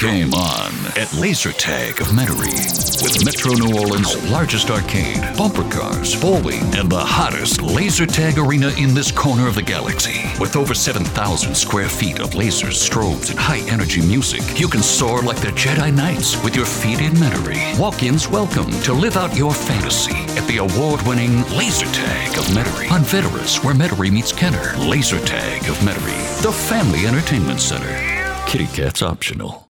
Game on at Laser Tag of Metairie. With Metro New Orleans' largest arcade, bumper cars, bowling, and the hottest laser tag arena in this corner of the galaxy. With over 7,000 square feet of lasers, strobes, and high-energy music, you can soar like the Jedi Knights with your feet in Metairie. Walk-ins welcome to live out your fantasy at the award-winning Laser Tag of Metairie on Veterus, where Metairie meets Kenner. Laser Tag of Metairie, the family entertainment center. Kitty cat's optional.